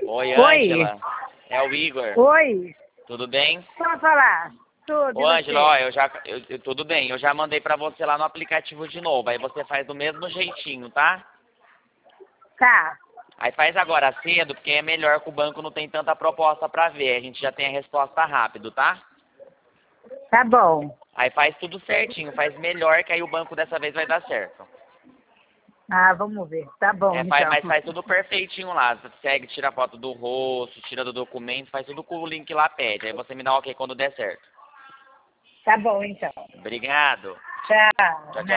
Oi, Oi. Ângela. É o Igor. Oi. Tudo bem? Posso falar? Tudo, Ô, e Ângela, você? ó, tudo bem. Eu já mandei pra você lá no aplicativo de novo. Aí você faz do mesmo jeitinho, tá? Tá. Aí faz agora cedo, porque é melhor que o banco não tem tanta proposta pra ver. A gente já tem a resposta rápido, tá? Tá bom. Aí faz tudo certinho, faz melhor que aí o banco dessa vez vai dar certo. Ah, vamos ver. Tá bom, então. Mas faz tudo perfeitinho lá. Você segue, tira a foto do rosto, tira do documento, faz tudo com o link lá pede. Aí você me dá um ok quando der certo. Tá bom, então. Obrigado. Tchau. Tchau, tchau.